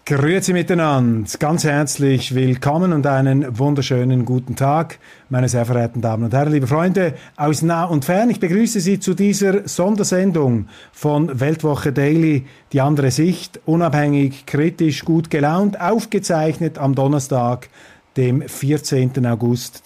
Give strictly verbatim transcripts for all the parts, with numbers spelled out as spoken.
Grüezi miteinander, ganz herzlich willkommen und einen wunderschönen guten Tag, meine sehr verehrten Damen und Herren, liebe Freunde aus nah und fern. Ich begrüße Sie zu dieser Sondersendung von Weltwoche Daily, die andere Sicht, unabhängig, kritisch, gut gelaunt, aufgezeichnet am Donnerstag, dem vierzehnten August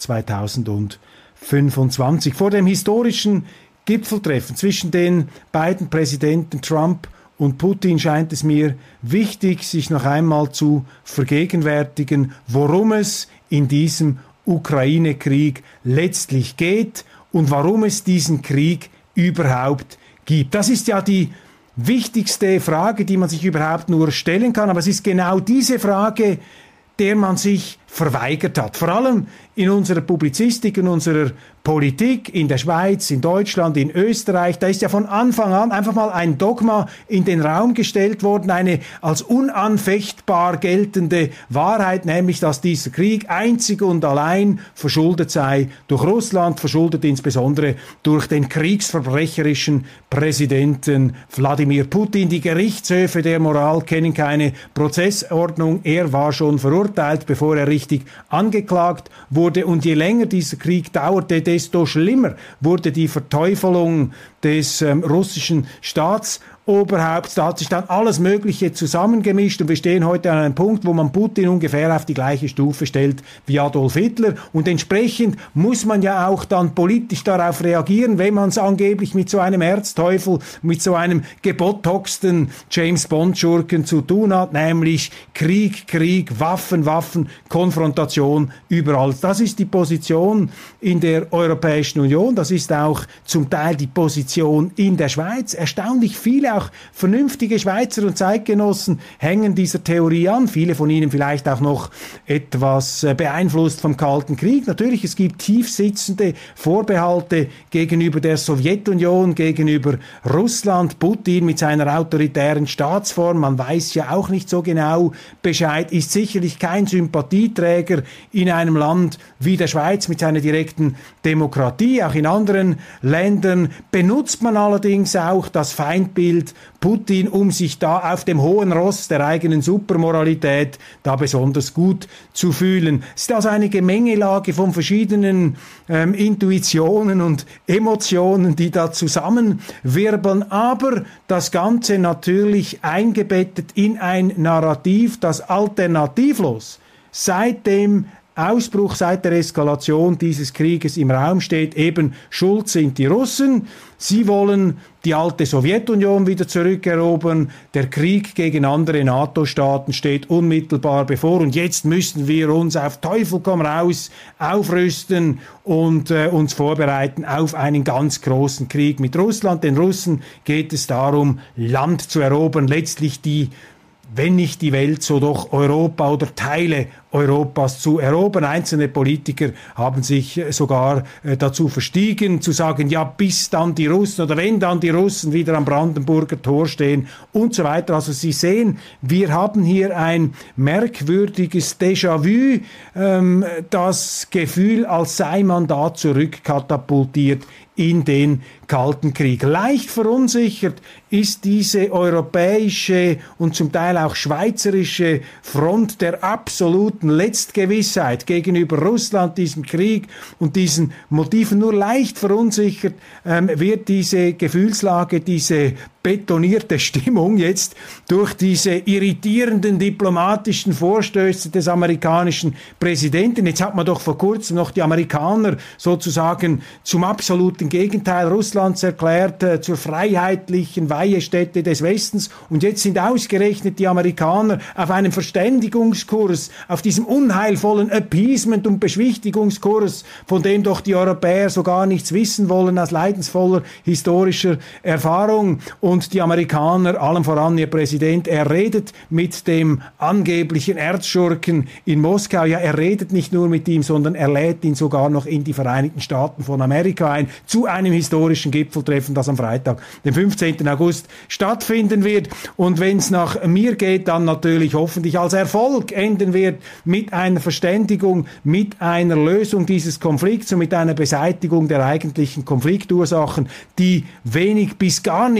zweitausendfünfundzwanzig. Vor dem historischen Gipfeltreffen zwischen den beiden Präsidenten Trump und Putin scheint es mir wichtig, sich noch einmal zu vergegenwärtigen, worum es in diesem Ukraine-Krieg letztlich geht und warum es diesen Krieg überhaupt gibt. Das ist ja die wichtigste Frage, die man sich überhaupt nur stellen kann, aber es ist genau diese Frage, der man sich verweigert hat. Vor allem in unserer Publizistik, in unserer Politik, in der Schweiz, in Deutschland, in Österreich, da ist ja von Anfang an einfach mal ein Dogma in den Raum gestellt worden, eine als unanfechtbar geltende Wahrheit, nämlich, dass dieser Krieg einzig und allein verschuldet sei durch Russland, verschuldet insbesondere durch den kriegsverbrecherischen Präsidenten Wladimir Putin. Die Gerichtshöfe der Moral kennen keine Prozessordnung. Er war schon verurteilt, bevor er richtig angeklagt wurde. Und je länger dieser Krieg dauerte, desto schlimmer wurde die Verteufelung des ähm, russischen Staatsoberhaupts. Da hat sich dann alles Mögliche zusammengemischt und wir stehen heute an einem Punkt, wo man Putin ungefähr auf die gleiche Stufe stellt wie Adolf Hitler und entsprechend muss man ja auch dann politisch darauf reagieren, wenn man es angeblich mit so einem Erzteufel, mit so einem gebotoxten James-Bond-Schurken zu tun hat, nämlich Krieg, Krieg, Waffen, Waffen, Konfrontation überall. Das ist die Position in der Europäischen Union, das ist auch zum Teil die Position in der Schweiz. Erstaunlich viele, auch vernünftige Schweizer und Zeitgenossen hängen dieser Theorie an. Viele von ihnen vielleicht auch noch etwas beeinflusst vom Kalten Krieg. Natürlich, es gibt tiefsitzende Vorbehalte gegenüber der Sowjetunion, gegenüber Russland. Putin mit seiner autoritären Staatsform, man weiß ja auch nicht so genau Bescheid, ist sicherlich kein Sympathieträger in einem Land wie der Schweiz mit seiner direkten Demokratie. Auch in anderen Ländern benutzt man allerdings auch das Feindbild Putin, um sich da auf dem hohen Ross der eigenen Supermoralität da besonders gut zu fühlen. Es ist also eine Gemengelage von verschiedenen ähm, Intuitionen und Emotionen, die da zusammenwirbeln, aber das Ganze natürlich eingebettet in ein Narrativ, das alternativlos seit dem Ausbruch, seit der Eskalation dieses Krieges im Raum steht, eben schuld sind die Russen. Sie wollen die alte Sowjetunion wieder zurückerobern. Der Krieg gegen andere NATO-Staaten steht unmittelbar bevor. Und jetzt müssen wir uns auf Teufel komm raus aufrüsten und äh, uns vorbereiten auf einen ganz großen Krieg mit Russland. Den Russen geht es darum, Land zu erobern, letztlich die, wenn nicht die Welt, so doch Europa oder Teile Europas zu erobern. Einzelne Politiker haben sich sogar äh, dazu verstiegen, zu sagen, ja, bis dann die Russen oder wenn dann die Russen wieder am Brandenburger Tor stehen und so weiter. Also Sie sehen, wir haben hier ein merkwürdiges Déjà-vu, ähm, das Gefühl, als sei man da zurückkatapultiert in den Kalten Krieg. Leicht verunsichert ist diese europäische und zum Teil auch schweizerische Front der absoluten Letztgewissheit gegenüber Russland, diesem Krieg und diesen Motiven. Nur leicht verunsichert ähm, wird diese Gefühlslage, diese betonierte Stimmung jetzt durch diese irritierenden diplomatischen Vorstöße des amerikanischen Präsidenten. Jetzt hat man doch vor kurzem noch die Amerikaner sozusagen zum absoluten Gegenteil Russlands erklärt, äh, zur freiheitlichen Weihestätte des Westens. Und jetzt sind ausgerechnet die Amerikaner auf einem Verständigungskurs, auf diesem unheilvollen Appeasement- und Beschwichtigungskurs, von dem doch die Europäer so gar nichts wissen wollen aus leidensvoller historischer Erfahrung. Und die Amerikaner, allem voran ihr Präsident, er redet mit dem angeblichen Erzschurken in Moskau. Ja, er redet nicht nur mit ihm, sondern er lädt ihn sogar noch in die Vereinigten Staaten von Amerika ein, zu einem historischen Gipfeltreffen, das am Freitag, den fünfzehnten August, stattfinden wird. Und wenn es nach mir geht, dann natürlich hoffentlich als Erfolg enden wird mit einer Verständigung, mit einer Lösung dieses Konflikts und mit einer Beseitigung der eigentlichen Konfliktursachen, die wenig bis gar nichts mit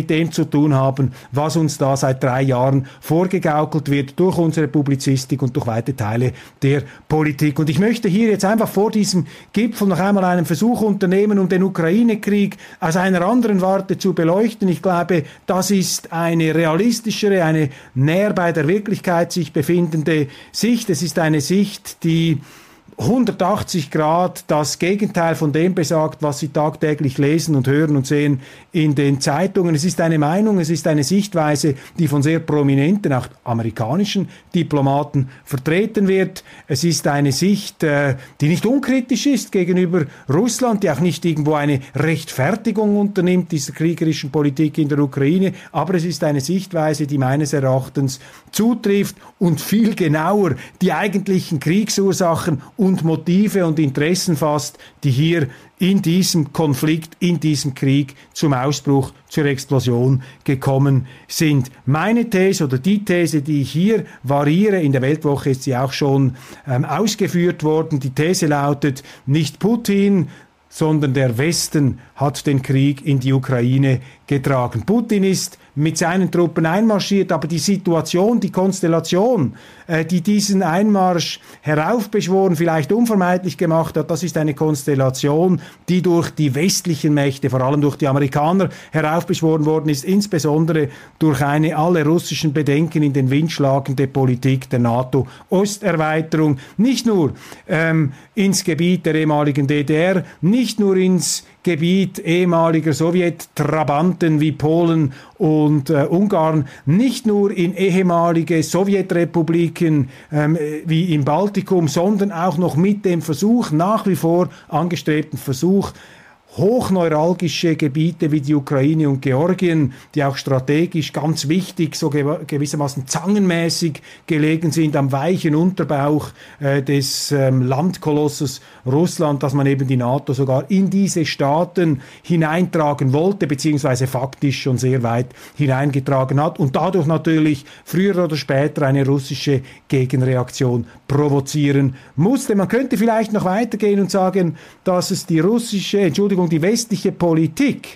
mit dem zu tun haben, was uns da seit drei Jahren vorgegaukelt wird durch unsere Publizistik und durch weite Teile der Politik. Und ich möchte hier jetzt einfach vor diesem Gipfel noch einmal einen Versuch unternehmen, um den Ukraine-Krieg aus einer anderen Warte zu beleuchten. Ich glaube, das ist eine realistischere, eine näher bei der Wirklichkeit sich befindende Sicht. Es ist eine Sicht, die hundertachtzig Grad das Gegenteil von dem besagt, was Sie tagtäglich lesen und hören und sehen in den Zeitungen. Es ist eine Meinung, es ist eine Sichtweise, die von sehr prominenten, auch amerikanischen Diplomaten vertreten wird. Es ist eine Sicht, äh, die nicht unkritisch ist gegenüber Russland, die auch nicht irgendwo eine Rechtfertigung unternimmt dieser kriegerischen Politik in der Ukraine, aber es ist eine Sichtweise, die meines Erachtens zutrifft und viel genauer die eigentlichen Kriegsursachen und Motive und Interessen fasst, die hier in diesem Konflikt, in diesem Krieg zum Ausbruch, zur Explosion gekommen sind. Meine These oder die These, die ich hier variiere, in der Weltwoche ist sie auch schon ähm, ausgeführt worden, die These lautet, nicht Putin, sondern der Westen hat den Krieg in die Ukraine getragen. Putin ist mit seinen Truppen einmarschiert, aber die Situation, die Konstellation, äh, die diesen Einmarsch heraufbeschworen, vielleicht unvermeidlich gemacht hat, das ist eine Konstellation, die durch die westlichen Mächte, vor allem durch die Amerikaner, heraufbeschworen worden ist, insbesondere durch eine alle russischen Bedenken in den Wind schlagende Politik der NATO-Osterweiterung, nicht nur ähm, ins Gebiet der ehemaligen D D R, nicht nur ins Gebiet ehemaliger Sowjet-Trabanten wie Polen und äh, Ungarn, nicht nur in ehemalige Sowjetrepubliken ähm, wie im Baltikum, sondern auch noch mit dem Versuch, nach wie vor angestrebten Versuch, hochneuralgische Gebiete wie die Ukraine und Georgien, die auch strategisch ganz wichtig, so gewissermaßen zangenmäßig gelegen sind am weichen Unterbauch äh, des ähm, Landkolossus Russland, dass man eben die NATO sogar in diese Staaten hineintragen wollte, beziehungsweise faktisch schon sehr weit hineingetragen hat und dadurch natürlich früher oder später eine russische Gegenreaktion provozieren musste. Man könnte vielleicht noch weitergehen und sagen, dass es die russische, Entschuldigung, die westliche Politik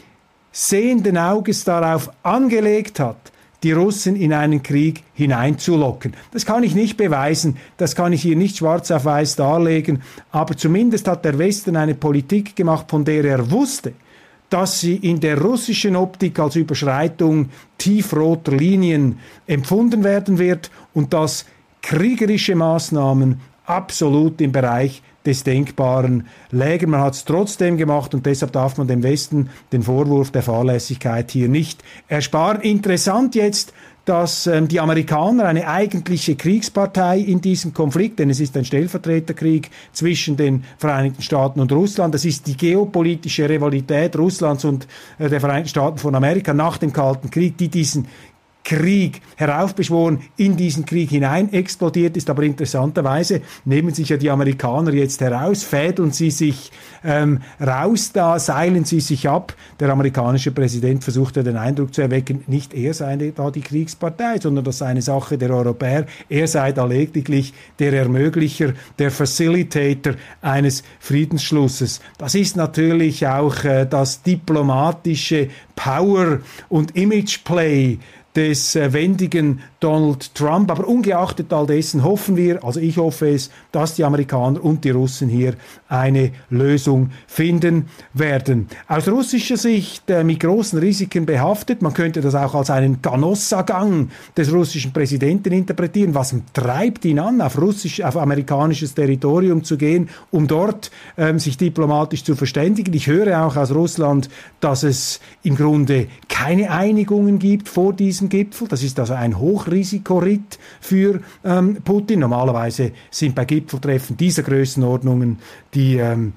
sehenden Auges darauf angelegt hat, die Russen in einen Krieg hineinzulocken. Das kann ich nicht beweisen, das kann ich hier nicht schwarz auf weiß darlegen, aber zumindest hat der Westen eine Politik gemacht, von der er wusste, dass sie in der russischen Optik als Überschreitung tiefroter Linien empfunden werden wird und dass kriegerische Maßnahmen absolut im Bereich des Denkbaren lägen. Man hat es trotzdem gemacht und deshalb darf man dem Westen den Vorwurf der Fahrlässigkeit hier nicht ersparen. Interessant jetzt, dass ähm, die Amerikaner eine eigentliche Kriegspartei in diesem Konflikt, denn es ist ein Stellvertreterkrieg zwischen den Vereinigten Staaten und Russland, das ist die geopolitische Rivalität Russlands und äh, der Vereinigten Staaten von Amerika nach dem Kalten Krieg, die diesen Krieg heraufbeschworen, in diesen Krieg hinein explodiert ist, aber interessanterweise nehmen sich ja die Amerikaner jetzt heraus, fädeln sie sich ähm, raus da, seilen sie sich ab. Der amerikanische Präsident versucht ja den Eindruck zu erwecken, nicht er sei da die Kriegspartei, sondern das sei eine Sache der Europäer, er sei da lediglich der Ermöglicher, der Facilitator eines Friedensschlusses. Das ist natürlich auch äh, das diplomatische Power- und Imageplay des äh, wendigen Donald Trump. Aber ungeachtet all dessen hoffen wir, also ich hoffe es, dass die Amerikaner und die Russen hier eine Lösung finden werden. Aus russischer Sicht äh, mit großen Risiken behaftet. Man könnte das auch als einen Canossa-Gang des russischen Präsidenten interpretieren. Was treibt ihn an, auf russisch, auf amerikanisches Territorium zu gehen, um dort ähm, sich diplomatisch zu verständigen? Ich höre auch aus Russland, dass es im Grunde keine Einigungen gibt vor diesem Gipfel. Das ist also ein Hochrisikoritt für ähm, Putin. Normalerweise sind bei Gipfeltreffen dieser Größenordnungen die, ähm,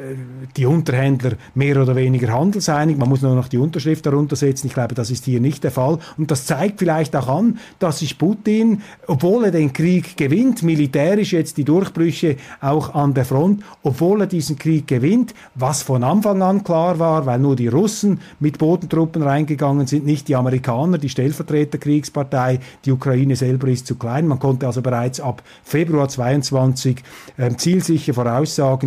die Unterhändler mehr oder weniger handelseinig. Man muss nur noch die Unterschrift darunter setzen. Ich glaube, das ist hier nicht der Fall. Und das zeigt vielleicht auch an, dass sich Putin, obwohl er den Krieg gewinnt, militärisch jetzt die Durchbrüche auch an der Front, obwohl er diesen Krieg gewinnt, was von Anfang an klar war, weil nur die Russen mit Bodentruppen reingegangen sind, nicht die Amerikaner, die Stellvertreterkriegspartei, die Ukraine selber ist zu klein. Man konnte also bereits ab Februar zweiundzwanzig äh, zielsicher voraussagen,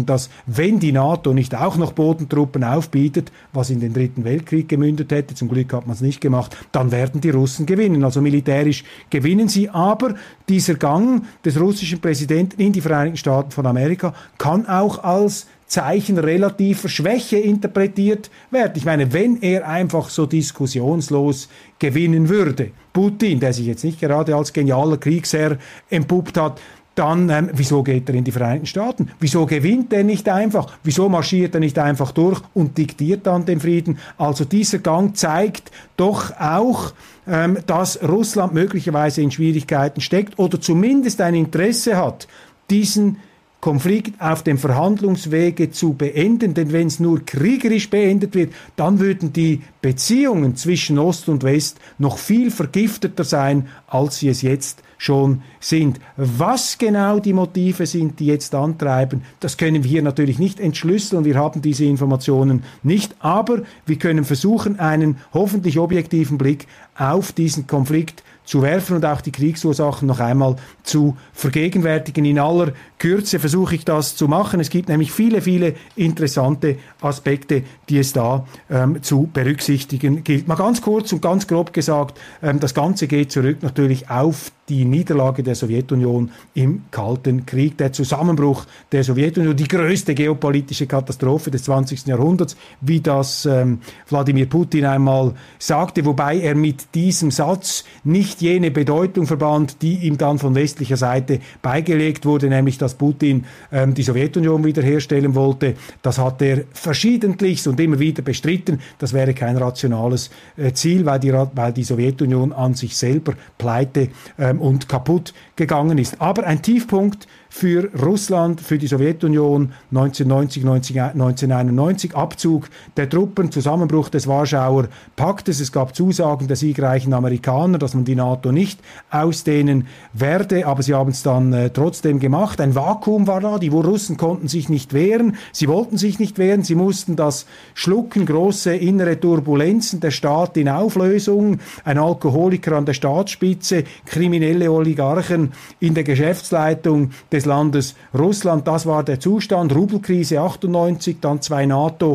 befürchten, dass wenn die NATO nicht auch noch Bodentruppen aufbietet, was in den Dritten Weltkrieg gemündet hätte, zum Glück hat man es nicht gemacht, dann werden die Russen gewinnen. Also militärisch gewinnen sie, aber dieser Gang des russischen Präsidenten in die Vereinigten Staaten von Amerika kann auch als Zeichen relativer Schwäche interpretiert werden. Ich meine, wenn er einfach so diskussionslos gewinnen würde, Putin, der sich jetzt nicht gerade als genialer Kriegsherr entpuppt hat, dann, ähm, wieso geht er in die Vereinigten Staaten? Wieso gewinnt er nicht einfach? Wieso marschiert er nicht einfach durch und diktiert dann den Frieden? Also dieser Gang zeigt doch auch, ähm, dass Russland möglicherweise in Schwierigkeiten steckt oder zumindest ein Interesse hat, diesen Konflikt auf dem Verhandlungswege zu beenden, denn wenn es nur kriegerisch beendet wird, dann würden die Beziehungen zwischen Ost und West noch viel vergifteter sein, als sie es jetzt schon sind. Was genau die Motive sind, die jetzt antreiben, das können wir hier natürlich nicht entschlüsseln, wir haben diese Informationen nicht, aber wir können versuchen, einen hoffentlich objektiven Blick auf diesen Konflikt zu werfen und auch die Kriegsursachen noch einmal zu vergegenwärtigen. In aller Kürze versuche ich das zu machen. Es gibt nämlich viele, viele interessante Aspekte, die es da ähm, zu berücksichtigen gilt. Mal ganz kurz und ganz grob gesagt, ähm, das Ganze geht zurück natürlich auf die Niederlage der Sowjetunion im Kalten Krieg, der Zusammenbruch der Sowjetunion, die größte geopolitische Katastrophe des zwanzigsten Jahrhunderts, wie das ähm, Wladimir Putin einmal sagte, wobei er mit diesem Satz nicht jene Bedeutung verband, die ihm dann von westlicher Seite beigelegt wurde, nämlich dass Putin ähm, die Sowjetunion wiederherstellen wollte. Das hat er verschiedentlich und immer wieder bestritten. Das wäre kein rationales äh, Ziel, weil die, weil die Sowjetunion an sich selber pleite ähm, und kaputt gegangen ist. Aber ein Tiefpunkt für Russland, für die Sowjetunion neunzehnhundertneunzig, neunzehnhunderteinundneunzig, Abzug der Truppen, Zusammenbruch des Warschauer Paktes. Es gab Zusagen der siegreichen Amerikaner, dass man die NATO nicht ausdehnen werde, aber sie haben es dann äh, trotzdem gemacht. Ein Vakuum war da, die Russen konnten sich nicht wehren, sie wollten sich nicht wehren, sie mussten das schlucken, große innere Turbulenzen, der Staat in Auflösung, ein Alkoholiker an der Staatsspitze, kriminelle Oligarchen in der Geschäftsleitung des Landes Russland, das war der Zustand. Rubelkrise achtundneunzig, dann zwei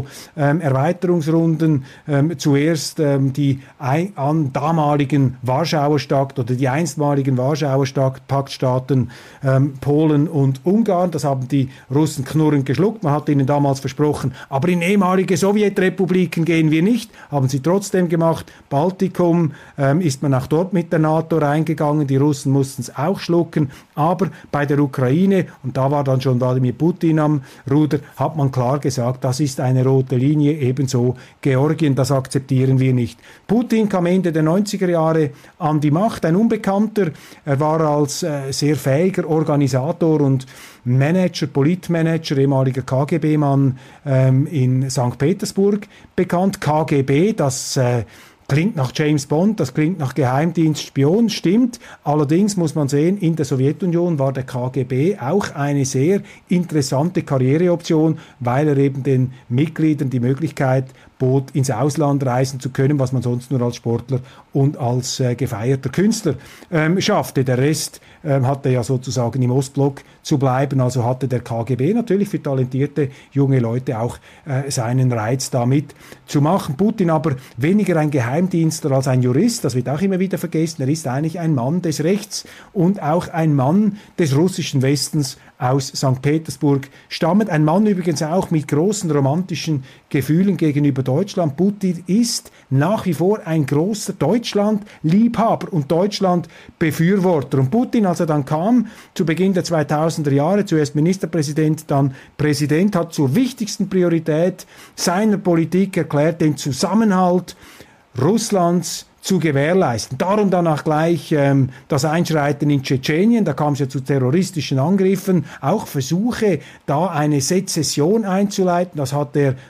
NATO-Erweiterungsrunden, ähm, ähm, zuerst ähm, die ein, an damaligen Warschauer Pakt oder die einstmaligen Warschauer Paktstaaten ähm, Polen und Ungarn, das haben die Russen knurrend geschluckt, man hat ihnen damals versprochen, aber in ehemalige Sowjetrepubliken gehen wir nicht, haben sie trotzdem gemacht. Baltikum ähm, ist man auch dort mit der NATO reingegangen, die Russen mussten es auch schlucken, aber bei der Ukraine, und da war dann schon Wladimir Putin am Ruder, hat man klar gesagt, das ist eine rote Linie, ebenso Georgien, das akzeptieren wir nicht. Putin kam Ende der neunziger Jahre an die Macht, ein Unbekannter, er war als äh, sehr fähiger Organisator und Manager, Politmanager, ehemaliger K G B-Mann ähm, in Sankt Petersburg bekannt. K G B, das äh, klingt nach James Bond, das klingt nach Geheimdienstspion, stimmt. Allerdings muss man sehen, in der Sowjetunion war der K G B auch eine sehr interessante Karriereoption, weil er eben den Mitgliedern die Möglichkeit bot, ins Ausland reisen zu können, was man sonst nur als Sportler und als äh, gefeierter Künstler ähm, schaffte. Der Rest ähm, hatte ja sozusagen im Ostblock zu bleiben, also hatte der K G B natürlich für talentierte junge Leute auch äh, seinen Reiz damit zu machen. Putin aber weniger ein Geheimdienstler als ein Jurist, das wird auch immer wieder vergessen, er ist eigentlich ein Mann des Rechts und auch ein Mann des russischen Westens aus Sankt Petersburg stammend. Ein Mann übrigens auch mit großen romantischen Gefühlen gegenüber Deutschland. Putin ist nach wie vor ein großer Deutschland-Liebhaber und Deutschland-Befürworter. Und Putin, als er dann kam, zu Beginn der zweitausender Jahre, zuerst Ministerpräsident, dann Präsident, hat zur wichtigsten Priorität seiner Politik erklärt, den Zusammenhalt Russlands zu gewährleisten. Darum dann auch gleich ähm, das Einschreiten in Tschetschenien, da kam es ja zu terroristischen Angriffen, auch Versuche, da eine Sezession einzuleiten, das hat er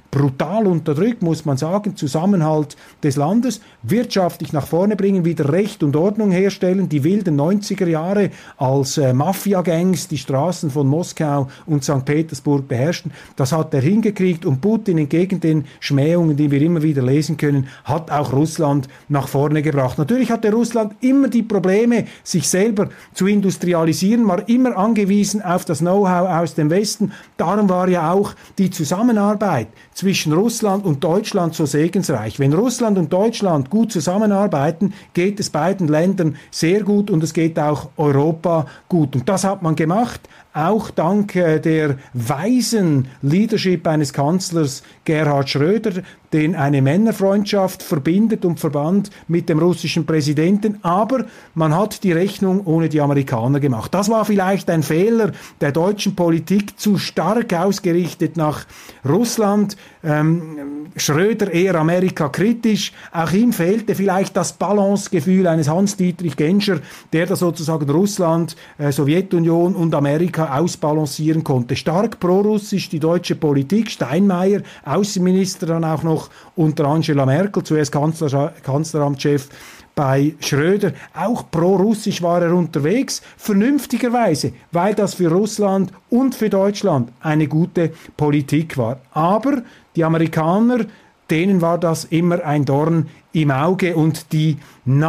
brutal unterdrückt, muss man sagen, Zusammenhalt des Landes, wirtschaftlich nach vorne bringen, wieder Recht und Ordnung herstellen, die wilden neunziger Jahre als äh, Mafia-Gangs die Straßen von Moskau und Sankt Petersburg beherrschten. Das hat er hingekriegt und Putin entgegen den Schmähungen, die wir immer wieder lesen können, hat auch Russland nach vorne gebracht. Natürlich hatte Russland immer die Probleme, sich selber zu industrialisieren, war immer angewiesen auf das Know-how aus dem Westen. Darum war ja auch die Zusammenarbeit zwischen Russland und Deutschland so segensreich. Wenn Russland und Deutschland gut zusammenarbeiten, geht es beiden Ländern sehr gut und es geht auch Europa gut. Und das hat man gemacht, auch dank äh, der weisen Leadership eines Kanzlers Gerhard Schröder, den eine Männerfreundschaft verbindet und verband mit dem russischen Präsidenten. Aber man hat die Rechnung ohne die Amerikaner gemacht. Das war vielleicht ein Fehler der deutschen Politik, zu stark ausgerichtet nach Russland. Ähm, Schröder eher Amerika kritisch. Auch ihm fehlte vielleicht das Balancegefühl eines Hans-Dietrich Genscher, der da sozusagen Russland, äh, Sowjetunion und Amerika ausbalancieren konnte. Stark prorussisch die deutsche Politik. Steinmeier, Außenminister, dann auch noch unter Angela Merkel, zuerst Kanzler, Kanzleramtschef bei Schröder. Auch pro-russisch war er unterwegs, vernünftigerweise, weil das für Russland und für Deutschland eine gute Politik war. Aber die Amerikaner, denen war das immer ein Dorn im Auge und die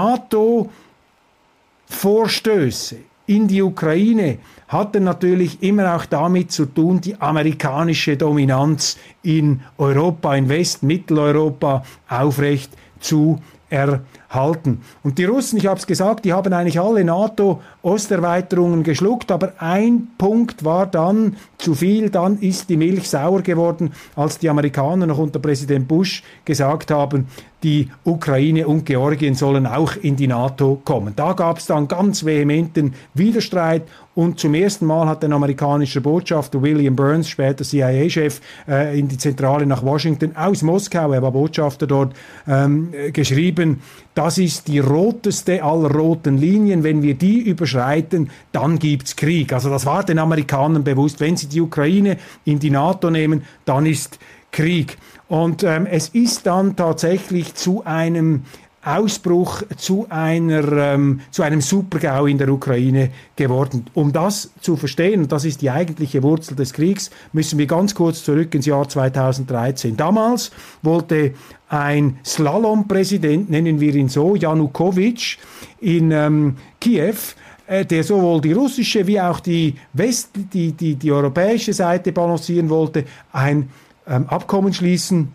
NATO-Vorstöße in die Ukraine hatten natürlich immer auch damit zu tun, die amerikanische Dominanz in Europa, in West-, Mitteleuropa aufrecht zu erhalten. Und die Russen, ich habe es gesagt, die haben eigentlich alle NATO-Osterweiterungen geschluckt, aber ein Punkt war dann zu viel, dann ist die Milch sauer geworden, als die Amerikaner noch unter Präsident Bush gesagt haben, die Ukraine und Georgien sollen auch in die NATO kommen. Da gab es dann ganz vehementen Widerstreit und zum ersten Mal hat ein amerikanischer Botschafter William Burns, später C I A-Chef, äh, in die Zentrale nach Washington aus Moskau, er war Botschafter dort, ähm, geschrieben, das ist die roteste aller roten Linien, wenn wir die überschreiten, dann gibt's Krieg. Also das war den Amerikanern bewusst, wenn sie die Ukraine in die NATO nehmen, dann ist Krieg. Und ähm, es ist dann tatsächlich zu einem Ausbruch, zu einer ähm, zu einem Supergau in der Ukraine geworden. Um das zu verstehen, und das ist die eigentliche Wurzel des Kriegs, müssen wir ganz kurz zurück ins Jahr zweitausenddreizehn. Damals wollte ein Slalom-Präsident, nennen wir ihn so, Janukowitsch, in ähm, Kiew, äh, der sowohl die russische wie auch die West, die, die, die europäische Seite balancieren wollte, ein ähm, Abkommen schließen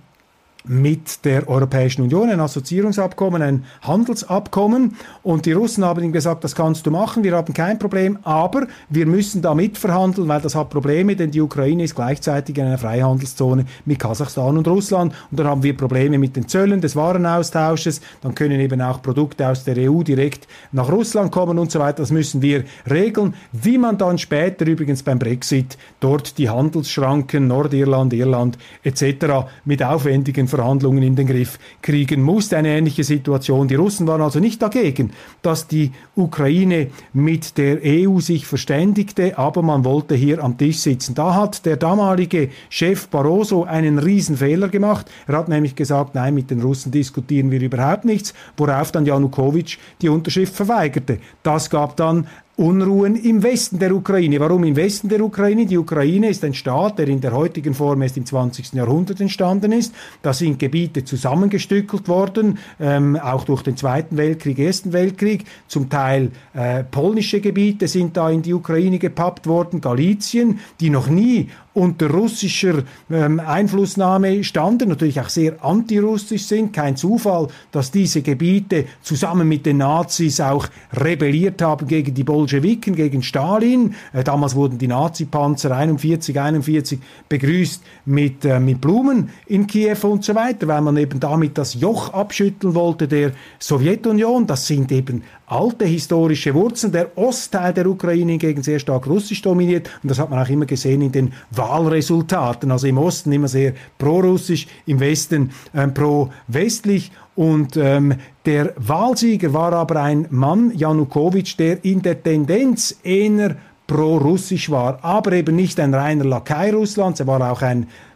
mit der Europäischen Union, ein Assoziierungsabkommen, ein Handelsabkommen. Und die Russen haben ihm gesagt, das kannst du machen, wir haben kein Problem, aber wir müssen da mitverhandeln, weil das hat Probleme, denn die Ukraine ist gleichzeitig in einer Freihandelszone mit Kasachstan und Russland. Und dann haben wir Probleme mit den Zöllen des Warenaustausches, dann können eben auch Produkte aus der E U direkt nach Russland kommen und so weiter. Das müssen wir regeln, wie man dann später übrigens beim Brexit dort die Handelsschranken, Nordirland, Irland et cetera mit aufwendigen Verhandlungen in den Griff kriegen musste. Eine ähnliche Situation. Die Russen waren also nicht dagegen, dass die Ukraine mit der E U sich verständigte, aber man wollte hier am Tisch sitzen. Da hat der damalige Chef Barroso einen Riesenfehler gemacht. Er hat nämlich gesagt, nein, mit den Russen diskutieren wir überhaupt nichts, worauf dann Janukowitsch die Unterschrift verweigerte. Das gab dann Unruhen im Westen der Ukraine. Warum im Westen der Ukraine? Die Ukraine ist ein Staat, der in der heutigen Form erst im zwanzigsten Jahrhundert entstanden ist. Da sind Gebiete zusammengestückelt worden, ähm, auch durch den Zweiten Weltkrieg, Ersten Weltkrieg. Zum Teil äh, polnische Gebiete sind da in die Ukraine gepappt worden, Galizien, die noch nie unter russischer ähm, Einflussnahme standen, natürlich auch sehr antirussisch sind. Kein Zufall, dass diese Gebiete zusammen mit den Nazis auch rebelliert haben gegen die Bolschewiken, gegen Stalin. Äh, damals wurden die Nazi-Panzer einundvierzig, einundvierzig begrüßt mit, äh, mit Blumen in Kiew und so weiter, weil man eben damit das Joch abschütteln wollte der Sowjetunion. Das sind eben alte historische Wurzeln. Der Ostteil der Ukraine hingegen sehr stark russisch dominiert und das hat man auch immer gesehen in den Wahlresultaten. Also im Osten immer sehr pro-russisch, im Westen ähm, pro-westlich. Und ähm, der Wahlsieger war aber ein Mann, Janukowitsch, der in der Tendenz eher pro-russisch war, aber eben nicht ein reiner Lakai Russlands. Er war auch ein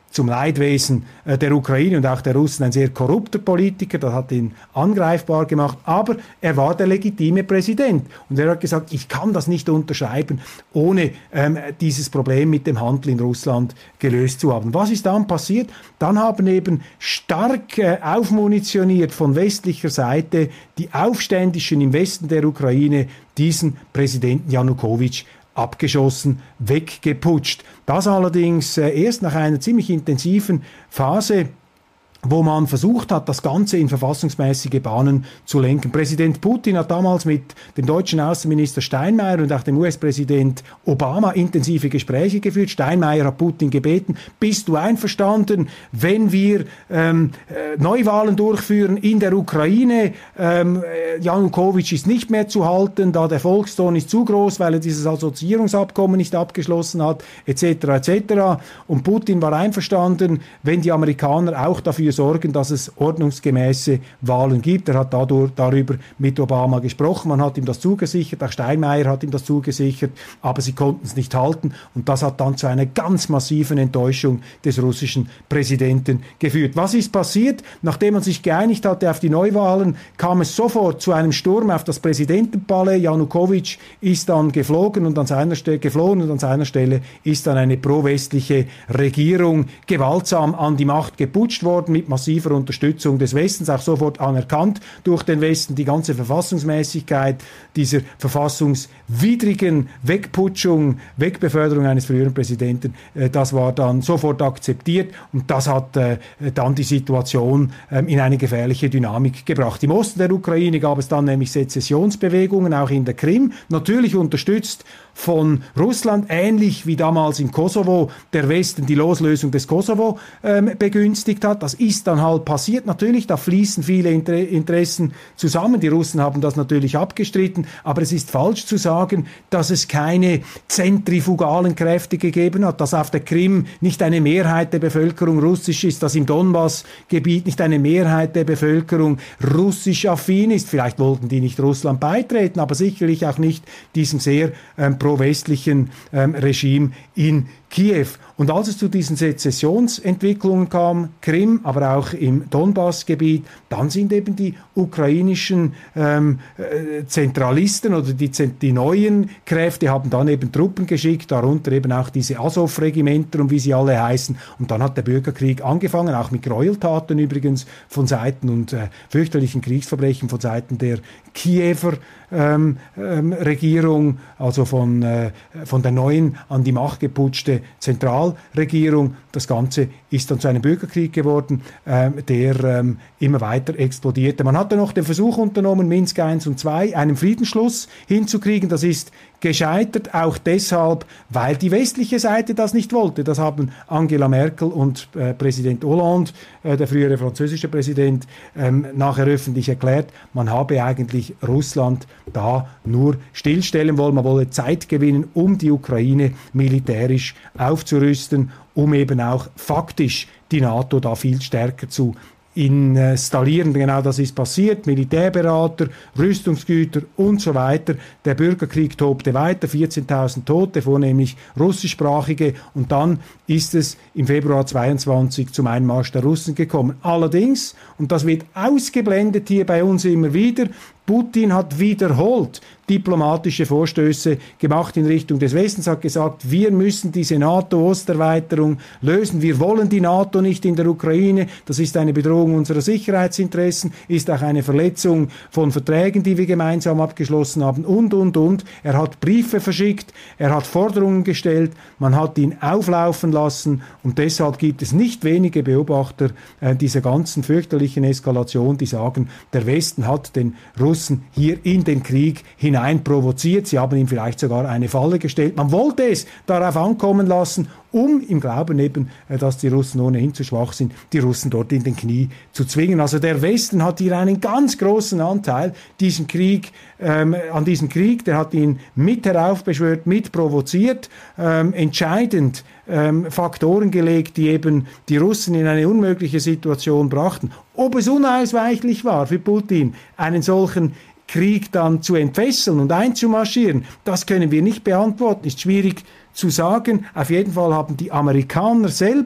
zum Leidwesen äh, der Ukraine und auch der Russen ein sehr korrupter Politiker, das hat ihn angreifbar gemacht, aber er war der legitime Präsident und er hat gesagt, ich kann das nicht unterschreiben, ohne ähm, dieses Problem mit dem Handel in Russland gelöst zu haben. Was ist dann passiert? Dann haben eben stark äh, aufmunitioniert von westlicher Seite die Aufständischen im Westen der Ukraine diesen Präsidenten Janukowitsch abgeschossen, weggeputscht. Das allerdings äh, erst nach einer ziemlich intensiven Phase, wo man versucht hat, das Ganze in verfassungsmäßige Bahnen zu lenken. Präsident Putin hat damals mit dem deutschen Außenminister Steinmeier und auch dem U S-Präsident Obama intensive Gespräche geführt. Steinmeier hat Putin gebeten, bist du einverstanden, wenn wir ähm, äh, Neuwahlen durchführen in der Ukraine? Ähm, Janukowitsch ist nicht mehr zu halten, da der Volkston ist zu groß, weil er dieses Assoziierungsabkommen nicht abgeschlossen hat, et cetera et cetera. Und Putin war einverstanden, wenn die Amerikaner auch dafür sorgen, dass es ordnungsgemäße Wahlen gibt. Er hat dadurch, darüber mit Obama gesprochen, man hat ihm das zugesichert, auch Steinmeier hat ihm das zugesichert, aber sie konnten es nicht halten und das hat dann zu einer ganz massiven Enttäuschung des russischen Präsidenten geführt. Was ist passiert? Nachdem man sich geeinigt hatte auf die Neuwahlen, kam es sofort zu einem Sturm auf das Präsidentenpalais. Janukowitsch ist dann geflogen und an seiner Stelle, geflohen und an seiner Stelle ist dann eine pro-westliche Regierung gewaltsam an die Macht geputscht worden, mit massiver Unterstützung des Westens, auch sofort anerkannt durch den Westen. Die ganze Verfassungsmäßigkeit dieser verfassungswidrigen Wegputschung, Wegbeförderung eines früheren Präsidenten, äh, das war dann sofort akzeptiert und das hat äh, dann die Situation äh, in eine gefährliche Dynamik gebracht. Im Osten der Ukraine gab es dann nämlich Sezessionsbewegungen, auch in der Krim, natürlich unterstützt von Russland, ähnlich wie damals im Kosovo der Westen die Loslösung des Kosovo ähm, begünstigt hat. Das ist dann halt passiert. Natürlich, da fließen viele Inter- Interessen zusammen. Die Russen haben das natürlich abgestritten, aber es ist falsch zu sagen, dass es keine zentrifugalen Kräfte gegeben hat, dass auf der Krim nicht eine Mehrheit der Bevölkerung russisch ist, dass im Donbass-Gebiet nicht eine Mehrheit der Bevölkerung russisch affin ist. Vielleicht wollten die nicht Russland beitreten, aber sicherlich auch nicht diesem sehr ähm, pro-westlichen ähm, Regime in Kiew. Und als es zu diesen Sezessionsentwicklungen kam, Krim, aber auch im Donbass-Gebiet, dann sind eben die ukrainischen ähm, äh, Zentralisten oder die, die neuen Kräfte haben dann eben Truppen geschickt, darunter eben auch diese Azov-Regimenter und wie sie alle heißen. Und dann hat der Bürgerkrieg angefangen, auch mit Gräueltaten übrigens von Seiten und äh, fürchterlichen Kriegsverbrechen von Seiten der Kiewer ähm, ähm, Regierung, also von, äh, von der neuen an die Macht geputschte Zentralregierung. Das Ganze ist dann zu einem Bürgerkrieg geworden, äh, der ähm, immer weiter explodierte. Man hatte noch den Versuch unternommen, Minsk eins und zwei, einen Friedensschluss hinzukriegen. Das ist gescheitert, auch deshalb, weil die westliche Seite das nicht wollte. Das haben Angela Merkel und äh, Präsident Hollande, äh, der frühere französische Präsident, ähm, nachher öffentlich erklärt, man habe eigentlich Russland da nur stillstellen wollen. Man wolle Zeit gewinnen, um die Ukraine militärisch aufzurüsten, um eben auch faktisch die NATO da viel stärker zu installieren. Genau das ist passiert. Militärberater, Rüstungsgüter und so weiter. Der Bürgerkrieg tobte weiter, vierzehntausend Tote, vornehmlich russischsprachige. Und dann ist es im Februar zweiundzwanzig zum Einmarsch der Russen gekommen. Allerdings, und das wird ausgeblendet hier bei uns immer wieder, Putin hat wiederholt diplomatische Vorstöße gemacht in Richtung des Westens, hat gesagt, wir müssen diese NATO-Osterweiterung lösen, wir wollen die NATO nicht in der Ukraine, das ist eine Bedrohung unserer Sicherheitsinteressen, ist auch eine Verletzung von Verträgen, die wir gemeinsam abgeschlossen haben und, und, und. Er hat Briefe verschickt, er hat Forderungen gestellt, man hat ihn auflaufen lassen und deshalb gibt es nicht wenige Beobachter äh, dieser ganzen fürchterlichen Eskalation, die sagen, der Westen hat den Russen hier in den Krieg hinein provoziert. Sie haben ihm vielleicht sogar eine Falle gestellt. Man wollte es darauf ankommen lassen, um im Glauben eben, dass die Russen ohnehin zu schwach sind, die Russen dort in den Knie zu zwingen. Also der Westen hat hier einen ganz großen Anteil diesen Krieg, ähm, an diesem Krieg. Der hat ihn mit heraufbeschwört, mit provoziert, ähm, entscheidend ähm, Faktoren gelegt, die eben die Russen in eine unmögliche Situation brachten. Ob es unausweichlich war für Putin, einen solchen Krieg dann zu entfesseln und einzumarschieren, das können wir nicht beantworten, ist schwierig zu sagen. Auf jeden Fall haben die Amerikaner selber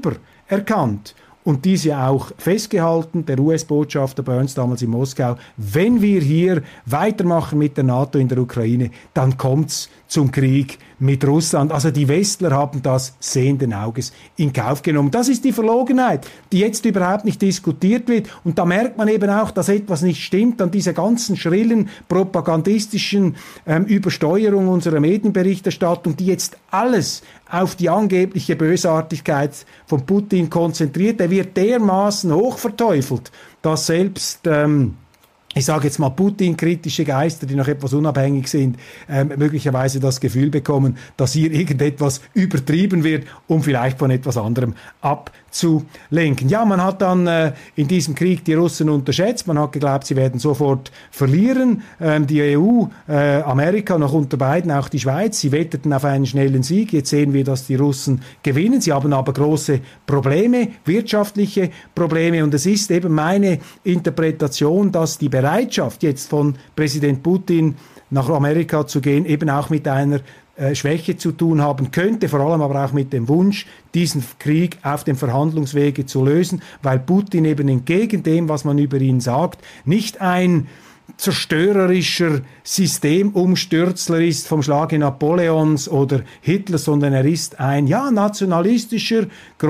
erkannt und diese auch festgehalten, der U S-Botschafter Burns damals in Moskau: Wenn wir hier weitermachen mit der NATO in der Ukraine, dann kommt's zum Krieg mit Russland. Also die Westler haben das sehenden Auges in Kauf genommen. Das ist die Verlogenheit, die jetzt überhaupt nicht diskutiert wird. Und da merkt man eben auch, dass etwas nicht stimmt an dieser ganzen schrillen propagandistischen ähm, Übersteuerung unserer Medienberichterstattung, die jetzt alles auf die angebliche Bösartigkeit von Putin konzentriert. Er wird dermaßen hochverteufelt, dass selbst ähm, ich sage jetzt mal Putin-kritische Geister, die noch etwas unabhängig sind, ähm, möglicherweise das Gefühl bekommen, dass hier irgendetwas übertrieben wird, um vielleicht von etwas anderem abzulenken. Ja, man hat dann äh, in diesem Krieg die Russen unterschätzt. Man hat geglaubt, sie werden sofort verlieren. Ähm, die E U, äh, Amerika, noch unter beiden auch die Schweiz, sie wetteten auf einen schnellen Sieg. Jetzt sehen wir, dass die Russen gewinnen. Sie haben aber große Probleme, wirtschaftliche Probleme. Und es ist eben meine Interpretation, dass die Bereitschaft jetzt von Präsident Putin nach Amerika zu gehen eben auch mit einer äh, Schwäche zu tun haben könnte, vor allem aber auch mit dem Wunsch, diesen Krieg auf dem Verhandlungswege zu lösen, weil Putin eben entgegen dem, was man über ihn sagt, nicht ein zerstörerischer Systemumstürzler ist vom Schlage Napoleons oder Hitlers, sondern er ist ein ja nationalistischer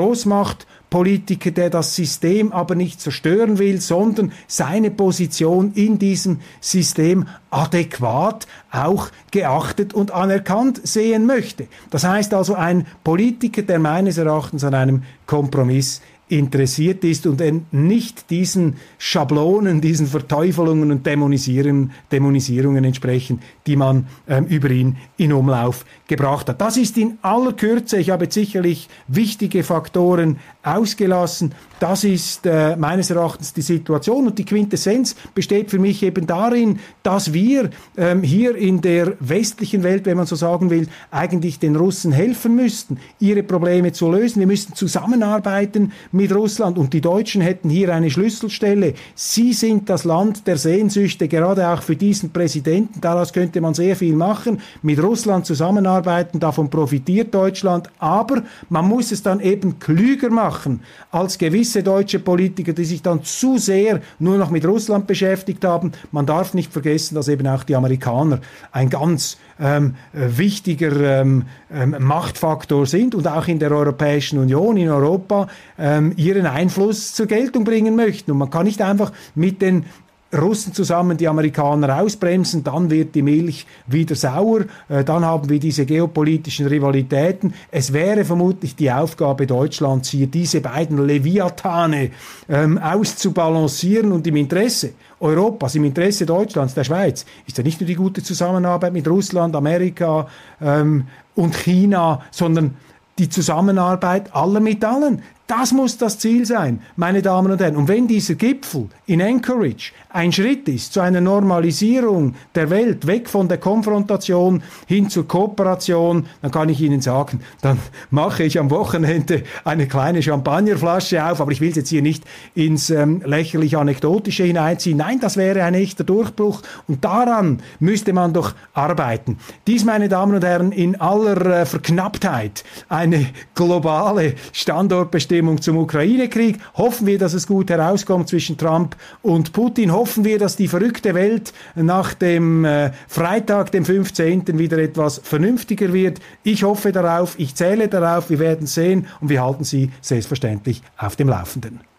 Großmachtpolitiker, der das System aber nicht zerstören will, sondern seine Position in diesem System adäquat auch geachtet und anerkannt sehen möchte. Das heißt also ein Politiker, der meines Erachtens an einem Kompromiss interessiert ist und nicht diesen Schablonen, diesen Verteufelungen und Dämonisierungen, Dämonisierungen entsprechen, die man ähm, über ihn in Umlauf gebracht hat. Das ist in aller Kürze, ich habe jetzt sicherlich wichtige Faktoren ausgelassen, das ist äh, meines Erachtens die Situation und die Quintessenz besteht für mich eben darin, dass wir ähm, hier in der westlichen Welt, wenn man so sagen will, eigentlich den Russen helfen müssten, ihre Probleme zu lösen. Wir müssten zusammenarbeiten mit Russland und die Deutschen hätten hier eine Schlüsselstelle. Sie sind das Land der Sehnsüchte, gerade auch für diesen Präsidenten. Daraus könnte man sehr viel machen, mit Russland zusammenarbeiten, davon profitiert Deutschland, aber man muss es dann eben klüger machen als gewisse deutsche Politiker, die sich dann zu sehr nur noch mit Russland beschäftigt haben. Man darf nicht vergessen, dass eben auch die Amerikaner ein ganz ähm, wichtiger ähm, ähm, Machtfaktor sind und auch in der Europäischen Union, in Europa, ähm, ihren Einfluss zur Geltung bringen möchten. Und man kann nicht einfach mit den Russen zusammen die Amerikaner ausbremsen, dann wird die Milch wieder sauer, äh, dann haben wir diese geopolitischen Rivalitäten. Es wäre vermutlich die Aufgabe Deutschlands, hier diese beiden Leviathane ähm, auszubalancieren und im Interesse Europas, im Interesse Deutschlands, der Schweiz, ist ja nicht nur die gute Zusammenarbeit mit Russland, Amerika ähm, und China, sondern die Zusammenarbeit aller mit allen. Das muss das Ziel sein, meine Damen und Herren. Und wenn dieser Gipfel in Anchorage ein Schritt ist zu einer Normalisierung der Welt, weg von der Konfrontation hin zur Kooperation, dann kann ich Ihnen sagen, dann mache ich am Wochenende eine kleine Champagnerflasche auf, aber ich will es jetzt hier nicht ins ähm, lächerlich Anekdotische hineinziehen. Nein, das wäre ein echter Durchbruch und daran müsste man doch arbeiten. Dies, meine Damen und Herren, in aller äh, Verknapptheit eine globale Standortbestimmung zum Ukraine-Krieg. Hoffen wir, dass es gut herauskommt zwischen Trump und Putin. Hoffen wir, dass die verrückte Welt nach dem äh, Freitag, dem fünfzehnten wieder etwas vernünftiger wird. Ich hoffe darauf, ich zähle darauf, wir werden sehen und wir halten Sie selbstverständlich auf dem Laufenden.